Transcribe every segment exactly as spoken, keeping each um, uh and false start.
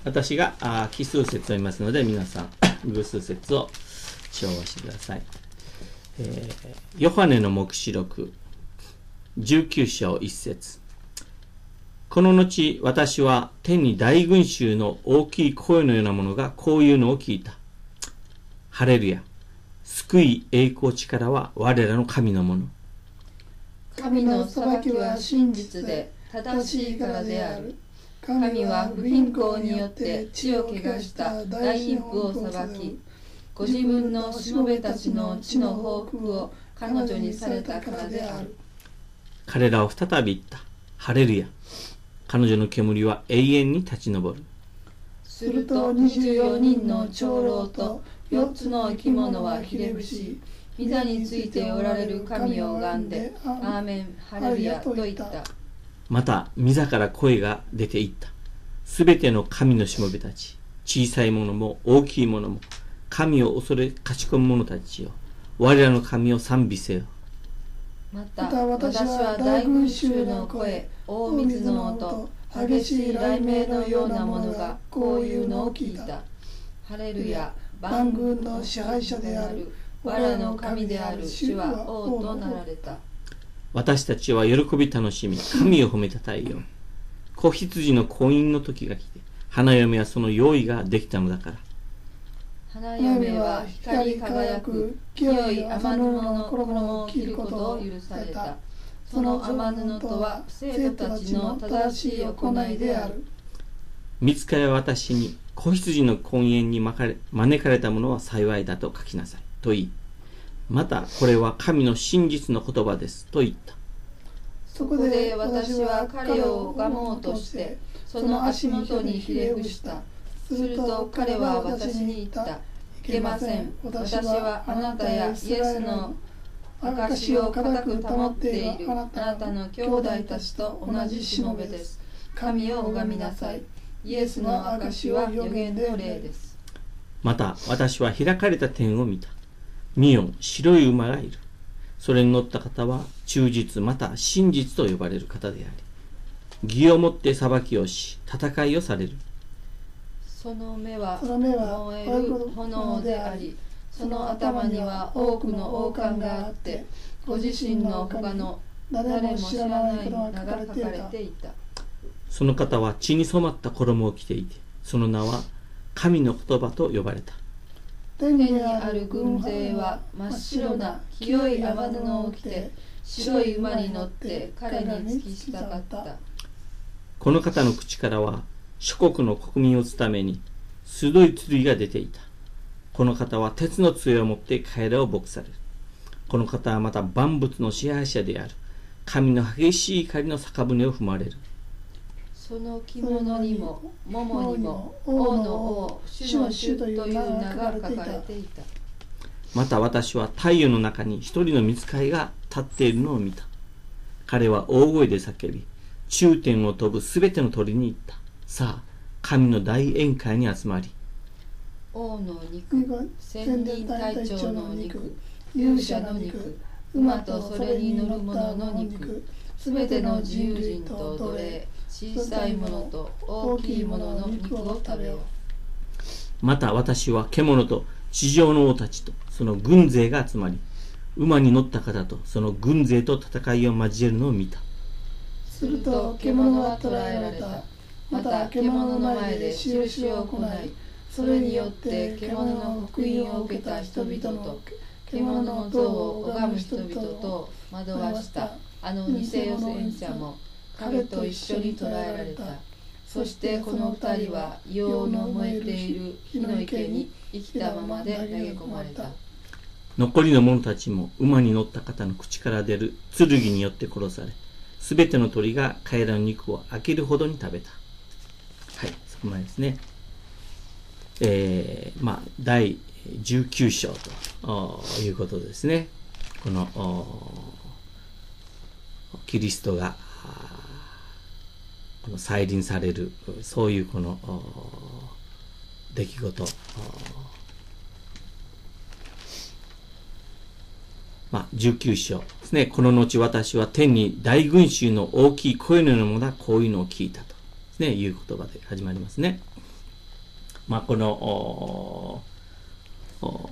私があ奇数節を読みますので、皆さん偶数節を唱和してください。えー、ヨハネの黙示録じゅうきゅう章いち節。この後、私は天に大群衆の大きい声のようなものがこういうのを聞いた。ハレルヤ。救い、栄光、力は我らの神のもの。 神の裁きは真実で正しいからである。神は不貧困によって地を汚した大妊婦を裁き、ご自分のしもべたちの地の報復を彼女にされたからである。 彼らは再び言った。ハレルヤ。彼女の煙は永遠に立ち上る。 するとにじゅうよにんの長老とよっつの生き物はひれ伏し、御座についておられる神を拝んで、アーメン、ハレルヤと言った。 また、御座から声が出ていった。すべての神のしもべたち、小さいものも大きいものも、神を恐れ勝ち込む者たちよ。我らの神を賛美せよ。 また、私は大群衆の声、大水の音、激しい雷鳴のようなものがこういうのを聞いた。ハレルヤ、万軍の支配者である、我らの神である主は王となられた。 私たちは喜び楽しみ、神を褒めたたえよう。子羊の婚姻の時が来て、花嫁はその用意ができたのだから。 花嫁は光り輝く清い雨布の衣を着ることを許された。その雨布とは生徒たちの正しい行いである。 御使いは私に、子羊の婚宴に招かれた者は幸いだと書きなさいと言い、またこれは神の真実の言葉ですと言った。 そこで私は彼を拝もうとしてその足元にひれ伏した。すると彼は私に言った。いけません。私はあなたやイエスの証を固く保っているあなたの兄弟たちと同じしもべです。神を拝みなさい。イエスの証は預言の霊です。 また私は開かれた天を見た。見よ、白い馬がいる。それに乗った方は忠実また真実と呼ばれる方であり、義をもって裁きをし、戦いをされる。 その目は燃える炎であり、その頭には多くの王冠があって、ご自身の他の誰も知らない名が書かれていた。 その方は血に染まった衣を着ていて、その名は神の言葉と呼ばれた。 天にある軍勢は真っ白な清い雨布を着て、白い馬に乗って彼に付き従った。 この方の口からは諸国の国民を打つために鋭い剣が出ていた。この方は鉄の杖を持って彼らを牧される。この方はまた万物の支配者である。神の激しい怒りの酒舟を踏まれる。 その着物にも桃にも王の王、主の主という名が書かれていた。 また私は太陽の中に一人の御使いが立っているのを見た。彼は大声で叫び、中天を飛ぶすべての鳥に言った。さあ、神の大宴会に集まり、 王の肉、千人隊長の肉、勇者の肉、馬とそれに乗る者の肉、すべての自由人と奴隷、小さいものと大きいものの肉を食べよう。 また私は獣と地上の王たちとその軍勢が集まり、馬に乗った方とその軍勢と戦いを交えるのを見た。 すると獣は捕らえられた。また獣の前で印を行い、それによって獣の福音を受けた人々と獣の像を拝む人々と惑わしたあの偽予言者も彼と一緒に捕らえられた。そしてこの二人は硫黄の燃えている火の池に生きたままで投げ込まれた。 残りの者たちも馬に乗った方の口から出る剣によって殺され、すべての鳥が彼らの肉を飽きるほどに食べた。はい、そこまでですね。えー、まあだいじゅうきゅう章ということですね。このキリストがこの再臨される、そういうこの出来事、まあ、じゅうきゅう章ですね。この後私は天に大群衆の大きい声のようなものがこういうのを聞いたとですね、いう言葉で始まりますね。 まあ、このおお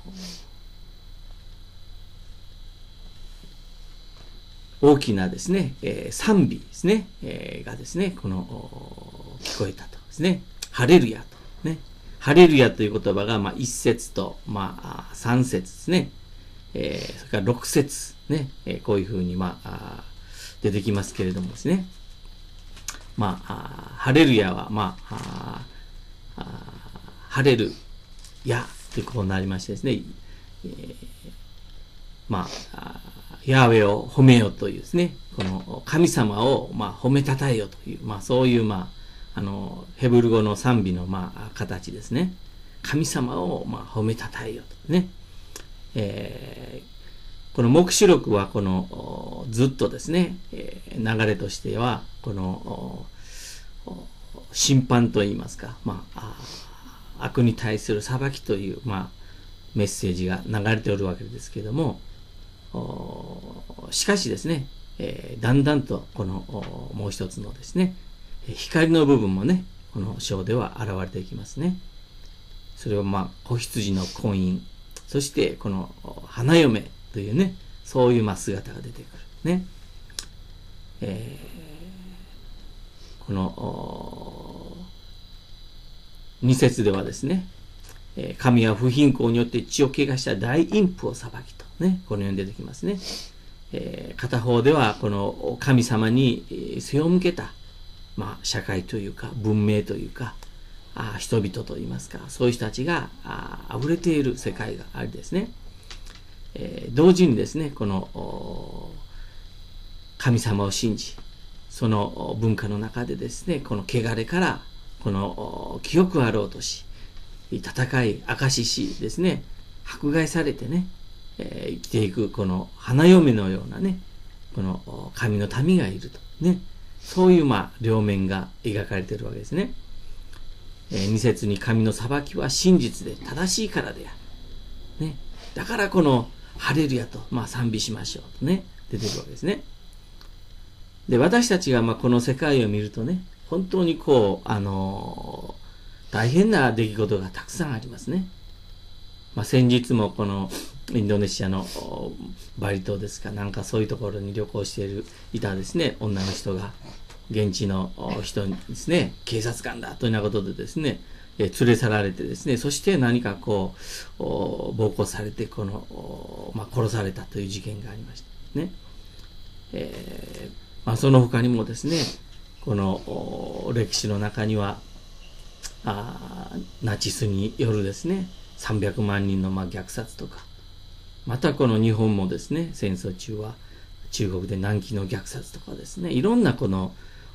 大きなですね、えー、賛美ですね、えー、がですね、この聞こえたとですね、ハレルヤとね、ハレルヤという言葉がまあ一節とまあ三節ですね、えー、それから六節ね、えー、こういうふうにまあ出てきますけれどもですね、まあハレルヤはまああハレルヤということになりましてですね、えー、まあヤーウェを褒めよというですね、この神様をまあ褒めたたえよという、まあそういうまあ、あの、ヘブル語の賛美のまあ形ですね。神様をまあ褒めたたえよとね。えー、この黙示録はこのずっとですね、えー、流れとしては、この審判といいますか、まあ、悪に対する裁きという、まあ、メッセージが流れておるわけですけれども、しかしですね、えー、だんだんとこのもう一つのですね、光の部分もね、この章では現れていきますね。それはまあ、子羊の婚姻、そしてこの花嫁というね、そういうまあ姿が出てくるね。えー、このに節ではですね、神は不貧困によって血を汚した大陰婦を裁きとね、このように出てきますね。えー、片方ではこの神様に背を向けた、まあ、社会というか文明というかあ人々といいますか、そういう人たちがあ溢れている世界がありですね、えー、同時にですね、この神様を信じ、その文化の中でですね、この汚れからこの清くあろうとし、戦い、証ししですね、迫害されてね、えー、生きていくこの花嫁のようなね、この神の民がいるとね、そういうまあ両面が描かれているわけですね。えー、に節に神の裁きは真実で正しいからである。ね、だからこのハレルヤとまあ賛美しましょうとね、出てくるわけですね。で、私たちがまあこの世界を見るとね、本当にこう、あのー、大変な出来事がたくさんありますね。まあ、先日もこのインドネシアのバリ島ですか、なんかそういうところに旅行しているいたですね、女の人が現地の人にですね、警察官だというようなことでですね、え連れ去られてですね、そして何かこう暴行されてこの、まあ、殺されたという事件がありましたね。えーまあ、その他にもですね、この歴史の中にはあナチスによるですね、さんびゃくまんにんのまあ虐殺とか、またこの日本もですね、戦争中は中国で南紀の虐殺とかですね、いろんなこの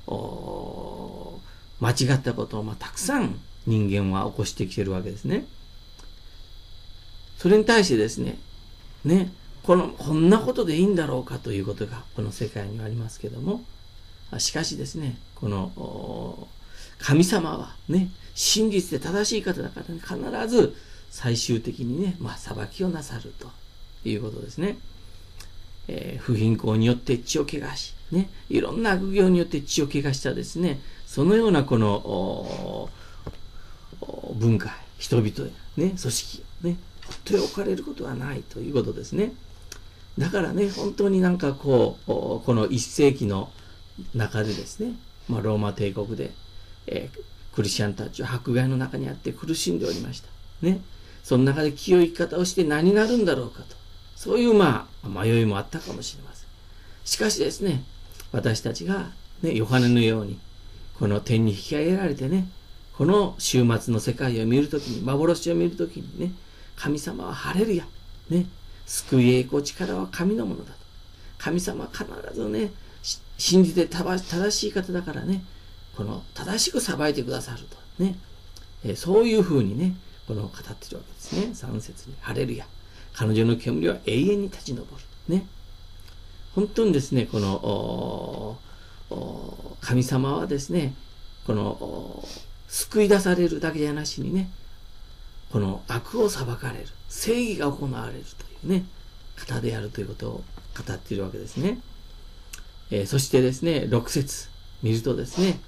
間違ったことをまあたくさん人間は起こしてきているわけですね。それに対してですね、ね、このこんなことでいいんだろうかということがこの世界にはありますけども、しかしですね、この神様はね、真実で正しい方だから、ね、必ず最終的にね、まあ、裁きをなさるということですね。えー、不貧困によって血を汚し、ね、いろんな悪行によって血を汚したですね、そのようなこの文化、人々や、ね、組織、ね、ほっとい置かれることはないということですね。だからね、本当になんかこう、この一世紀の中でですね、まあ、ローマ帝国で、えー、クリスチャンたちは迫害の中にあって苦しんでおりました。ね。その中で清い生き方をして何になるんだろうかと。そういうまあ、迷いもあったかもしれません。しかしですね、私たちが、ね、ヨハネのように、この天に引き上げられてね、この終末の世界を見るときに、幻を見るときにね、神様は晴れるや。ね。救い栄光力は神のものだと。神様は必ずね、信じて正しい方だからね、この正しく裁いてくださるとね、えー、そういうふうにね、この語っているわけですね。さん節に、ハレルヤ。彼女の煙は永遠に立ち上る。ね。本当にですね、この、神様はですね、この、救い出されるだけじゃなしにね、この悪を裁かれる、正義が行われるというね、方であるということを語っているわけですね。えー、そしてですね、ろく節見るとですね、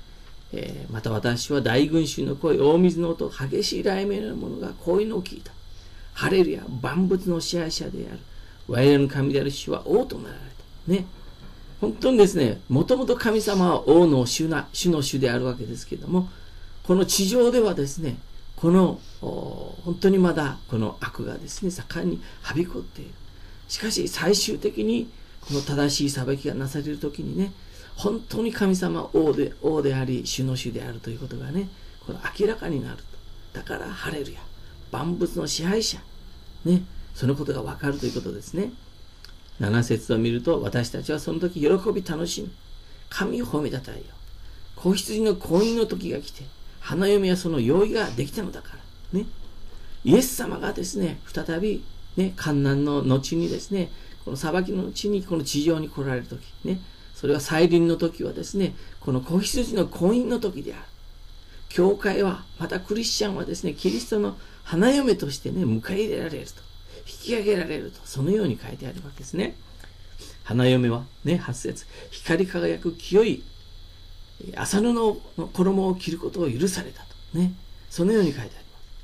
えー、また私は大群衆の声、大水の音、激しい雷鳴のようなものがこういうのを聞いた。ハレルヤ、万物の支配者である。我らの神である主は王となられた。ね。本当にですね、もともと神様は王の主な、主の主であるわけですけれども、この地上ではですね、この、本当にまだこの悪がですね、盛んにはびこっている。しかし最終的に、この正しい裁きがなされるときにね、本当に神様は王で、王であり、主の主であるということがね、この明らかになると。だから、ハレルヤ。万物の支配者。ね。そのことがわかるということですね。なな節を見ると、私たちはその時喜び楽しみ、神を褒めたたえよ。子羊の婚姻の時が来て、花嫁はその用意ができたのだから。ね。イエス様がですね、再び、ね、観難の後にですね、この裁きの後にこの地上に来られる時、ね。それは再臨の時はですね、この子羊の婚姻の時である。教会は、またクリスチャンはですね、キリストの花嫁としてね、迎え入れられると。引き上げられると。そのように書いてあるわけですね。花嫁は、ね、はち節。光り輝く清い麻布の衣を着ることを許されたと。ね。そのように書いてあります。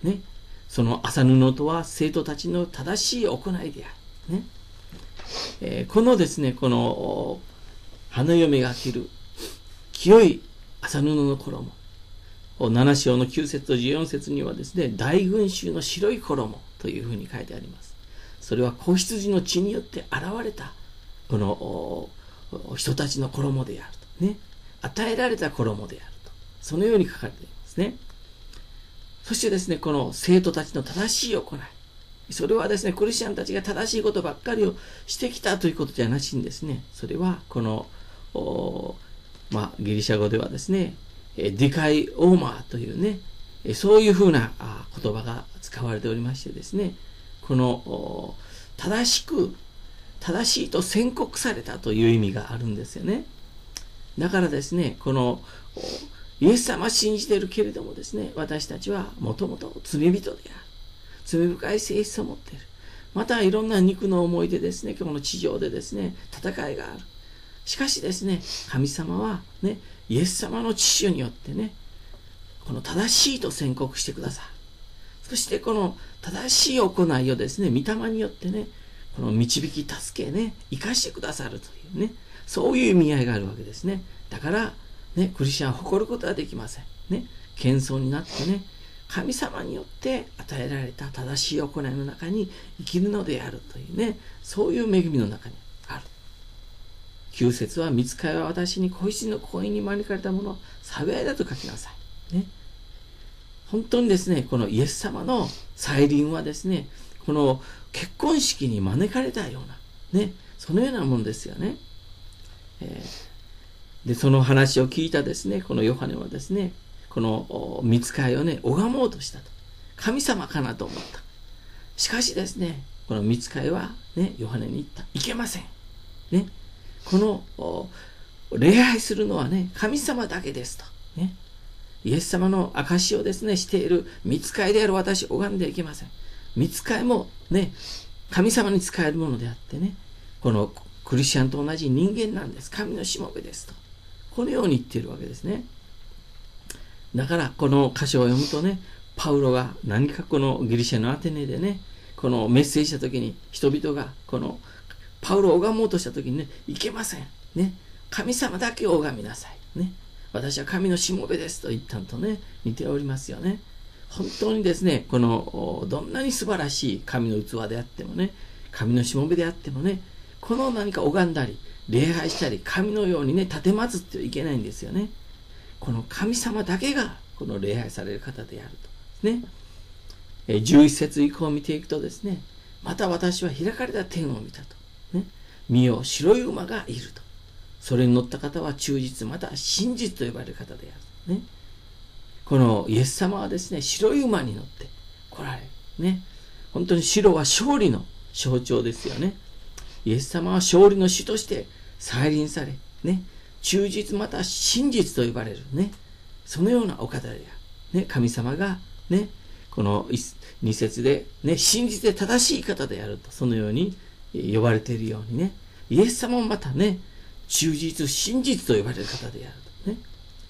ね。その麻布とは生徒たちの正しい行いである。ね。えー、このですね、この、花嫁が着る清い麻布の衣。なな章のきゅう節とじゅうよん節にはですね、大群衆の白い衣というふうに書いてあります。それは子羊の血によって現れた、この人たちの衣であると。ね。与えられた衣であると。そのように書かれていますね。そしてですね、この生徒たちの正しい行い。それはですね、クリスチャンたちが正しいことばっかりをしてきたということじゃなしにですね、それはこの、まあ、ギリシャ語ではですね、ディカイオーマーというね、そういうふうな言葉が使われておりましてですね、この正しく、正しいと宣告されたという意味があるんですよね。だからですね、このイエス様を信じているけれどもですね、私たちはもともと罪人である。罪深い性質を持っている。またいろんな肉の思いでですね、この地上でですね、戦いがある。しかしですね、神様はね、イエス様の父によってね、この正しいと宣告してくださる。そしてこの正しい行いをですね、御霊によってね、この導き、助けね、生かしてくださるというね、そういう意味合いがあるわけですね。だから、ね、クリスチャンは誇ることはできません。ね、謙遜になってね、神様によって与えられた正しい行いの中に生きるのであるというね、そういう恵みの中にある。きゅう節は、御使いは私に子羊の婚姻に招かれたものを幸いだと書きなさい。ね。本当にですね、このイエス様の再臨はですね、この結婚式に招かれたような、ね、そのようなものですよね。えー、で、その話を聞いたですね、このヨハネはですね、この御使いをね、拝もうとしたと。神様かなと思った。しかしですね、この御使いはね、ヨハネに言った。いけません。ね。この礼拝するのはね、神様だけですと。ね。イエス様の証をですね、している御使いである私を拝んではいけません。御使いもね、神様に仕えるものであってね、このクリスチャンと同じ人間なんです。神のしもべですと。このように言っているわけですね。だから、この箇所を読むとね、パウロが何かこのギリシャのアテネでね、このメッセージしたときに、人々がこのパウロを拝もうとしたときにね、いけません。ね。神様だけを拝みなさい。ね。私は神のしもべですと言ったのとね、似ておりますよね。本当にですね、この、どんなに素晴らしい神の器であってもね、神のしもべであってもね、この何か拝んだり、礼拝したり、神のようにね、立てまつってはいけないんですよね。この神様だけが、この礼拝される方であると。ね。じゅういち節以降を見ていくとですね、また私は開かれた天を見たと。ね。見よ、白い馬がいると。それに乗った方は忠実、また真実と呼ばれる方である。ね。このイエス様はですね、白い馬に乗って来られる。ね。本当に白は勝利の象徴ですよね。イエス様は勝利の主として再臨され、ね。忠実また真実と呼ばれるね。そのようなお方である。ね。神様がね、このに節でね、真実で正しい方であると、そのように呼ばれているようにね。イエス様もまたね、忠実、真実と呼ばれる方であるとね。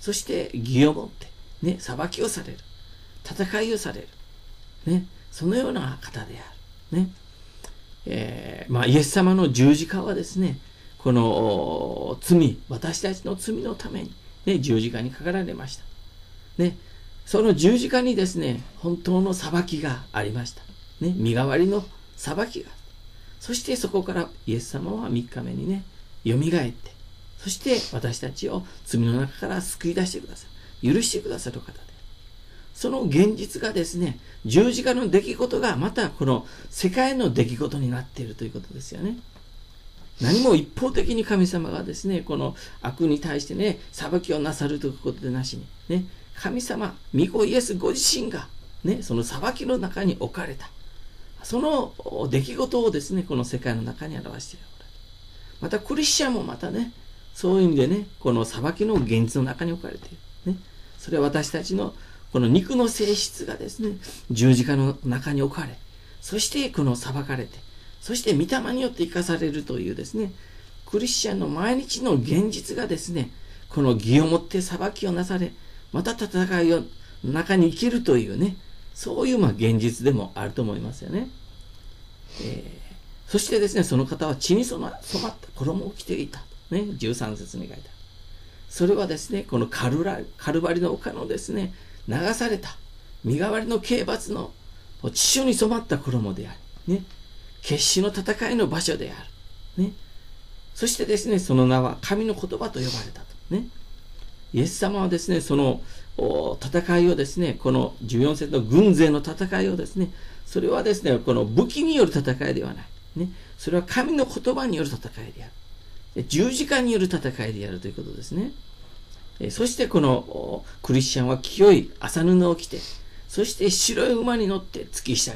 そして義を持って、ね、裁きをされる。戦いをされる。ね、そのような方である。ね。えー、まあ、イエス様の十字架はですね、この罪、私たちの罪のために、ね、十字架にかかられました。ね。その十字架にですね、本当の裁きがありました。ね。身代わりの裁きが。そしてそこからイエス様はみっかめにね、蘇って、そして私たちを罪の中から救い出してください。許してくださる方で。その現実がですね、十字架の出来事がまたこの世界の出来事になっているということですよね。何も一方的に神様がですね、この悪に対してね、裁きをなさるということでなしに、ね、神様、御子イエスご自身が、ね、その裁きの中に置かれた。その出来事をですね、この世界の中に表している。またクリスチャンもまたね、そういう意味でね、この裁きの現実の中に置かれている。ね、それは私たちのこの肉の性質がですね、十字架の中に置かれ、そしてこの裁かれて、そして御霊によって生かされるというですね、クリスチャンの毎日の現実がですね、この義をもって裁きをなされ、また戦いを中に生きるというね、そういうまあ現実でもあると思いますよね。えー、そしてですね、その方は血に染まった衣を着ていた。ね、じゅうさん節に書いてある。それはですね、このカルラカルバリの丘のですね、流された身代わりの刑罰の血潮に染まった衣である。ね、決死の戦いの場所である。ね、そしてですね、その名は神の言葉と呼ばれたと。ね、イエス様はですね、その戦いをですね、このじゅうよん節の軍勢の戦いをですね、それはですね、この武器による戦いではない。ね、それは神の言葉による戦いである。十字架による戦いであるということですね。そしてこのクリスチャンは清い麻布を着て、そして白い馬に乗って付き従った。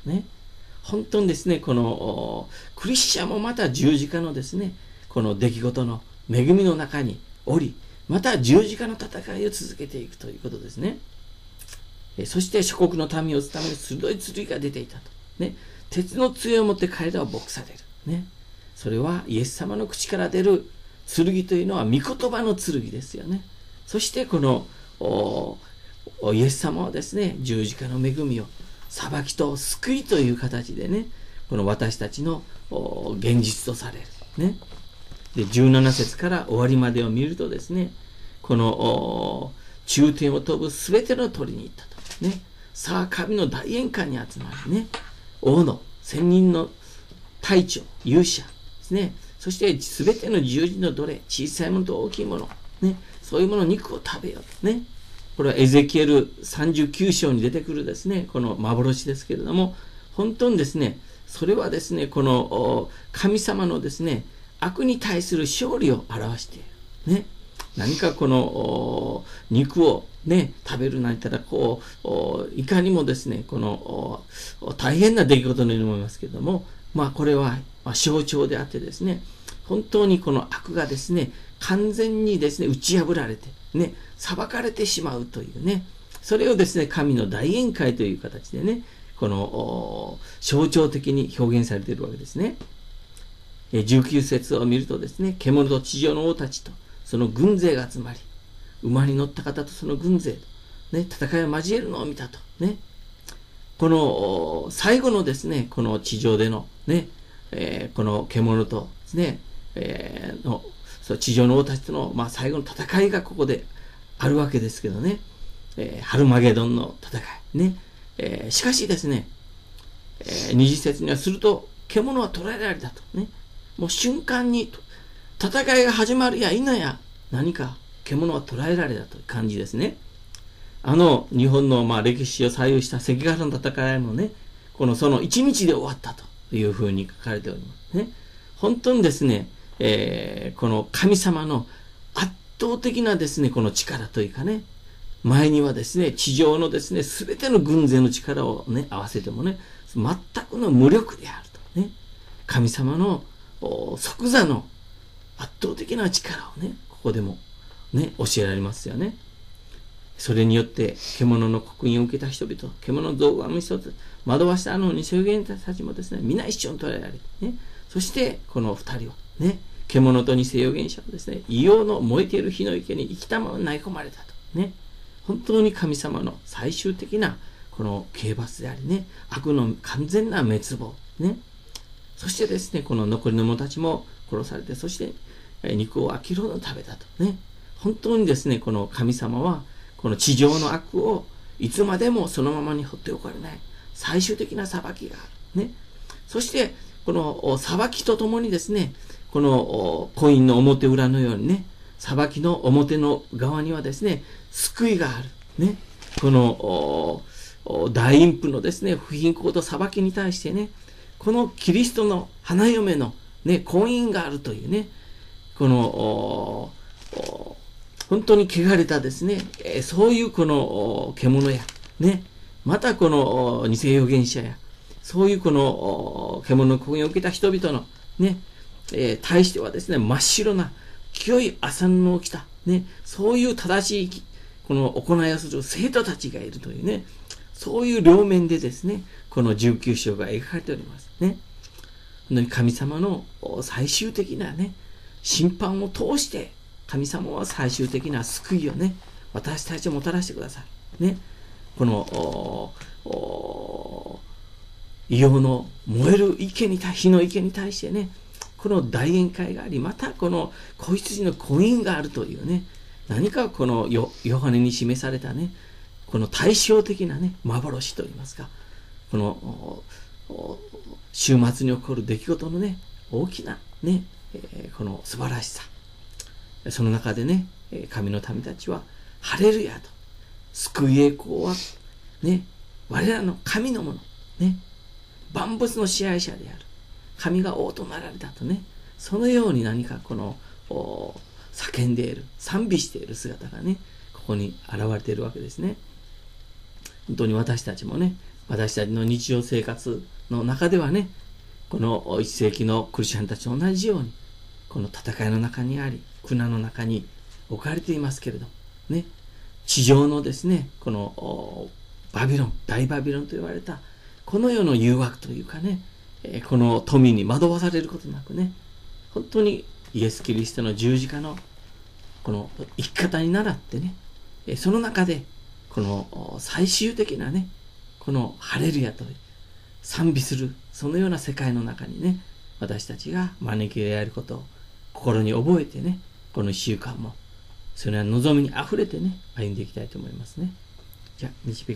ね、本当にですね、このクリスチャンもまた十字架のですね、この出来事の恵みの中におり、また十字架の戦いを続けていくということですね。そして諸国の民を打つために鋭い剣が出ていたと。ね、鉄の杖を持って彼らを牧される。ね、それはイエス様の口から出る剣というのは御言葉の剣ですよね。そしてこのイエス様はですね、十字架の恵みを裁きと救いという形でね、この私たちの現実とされる。ね、でじゅうなな節から終わりまでを見るとですね、この中天を飛ぶすべての鳥に行ったと。ね、さあ神の大宴会に集まりね、王の千人の隊長、勇者ですね、そしてすべての十字の奴隷、小さいものと大きいもの、ね、そういうもの肉を食べようとね。これはエゼキエルさんじゅうきゅう章に出てくるですね、この幻ですけれども、本当にですね、それはですね、この神様のですね、悪に対する勝利を表している。ね、何かこの肉をね、食べるなんて言ったら、こう、いかにもですね、この大変な出来事のように思いますけれども、まあこれは象徴であってですね、本当にこの悪がですね、完全にですね、打ち破られて、ね、裁かれてしまうというね、それをですね、神の大宴会という形でね、この象徴的に表現されているわけですね。じゅうきゅう節を見るとですね、獣と地上の王たちとその軍勢が集まり、馬に乗った方とその軍勢と、ね、戦いを交えるのを見たと。ね、この最後のですね、この地上でのね、えー、この獣とですね、えー、のそう地上の王たちとの、まあ、最後の戦いがここであるわけですけどね、えー、ハルマゲドンの戦いね、えー、しかしですね、えー、にじゅう節にはすると獣は捕らえられたとね、もう瞬間に戦いが始まるや否や何か獣は捕らえられたという感じですね。あの日本のまあ歴史を左右した関ヶ原の戦いもね、このその一日で終わったというふうに書かれておりますね。本当にですね、えー、この神様の圧倒的なですね、この力というかね、前にはですね、地上のですね、すべての軍勢の力をね、合わせてもね、全くの無力であるとね、神様の即座の圧倒的な力をね、ここでもね、教えられますよね。それによって獣の刻印を受けた人々、獣の造反の人たち、惑わしたあの二種元たちもですね、皆一緒に捕らえられてね、そしてこの二人はね、 獣と偽預言者はですね、異様の燃えている火の池に生きたまま投げ込まれたと。ね。本当に神様の最終的なこの刑罰でありね、悪の完全な滅亡。ね。そしてですね、この残りの者たちも殺されて、そして肉を飽きるほど食べたと。ね。本当にですね、この神様は、この地上の悪をいつまでもそのままに放っておかれない。最終的な裁きがある。ね。そして、この裁きとともにですね、このコインの表裏のようにね、裁きの表の側にはですね、救いがある。ね。この大陰譜のですね、不貧困と裁きに対してね、このキリストの花嫁のね、婚姻があるというね、この、本当に汚れたですね、そういうこの獣や、ね、またこの偽預言者や、そういうこの獣の婚姻を受けた人々のね、えー、対してはですね、真っ白な清い麻布を着た、ね、そういう正しいこの行いをする生徒たちがいるというね、そういう両面でですね、このじゅうきゅう章が描かれておりますね。本当に神様の最終的なね、審判を通して神様は最終的な救いをね、私たちをもたらしてくださる。ね、この異様の燃える池に対、火の池に対してね、この大宴会があり、またこの子羊の婚姻があるというね、何かこのヨハネに示されたね、この対照的なね、幻といいますか、この週末に起こる出来事のね、大きなね、えー、この素晴らしさ。その中でね、神の民たちは、ハレルヤと、救い栄光は、ね、我らの神のもの、ね、万物の支配者である。神が王となられたとね、そのように何かこの、叫んでいる、賛美している姿がね、ここに現れているわけですね。本当に私たちもね、私たちの日常生活の中ではね、この一世紀のクリスチャンたちと同じように、この戦いの中にあり、苦難の中に置かれていますけれど、ね、地上のですね、このバビロン、大バビロンと言われた、この世の誘惑というかね、この富に惑わされることなくね、本当にイエス・キリストの十字架のこの生き方に倣ってね、その中でこの最終的なね、このハレルヤと賛美する、そのような世界の中にね、私たちが招き入れられることを心に覚えてね、この一週間もそれは望みにあふれてね、歩んでいきたいと思いますね。じゃあ、導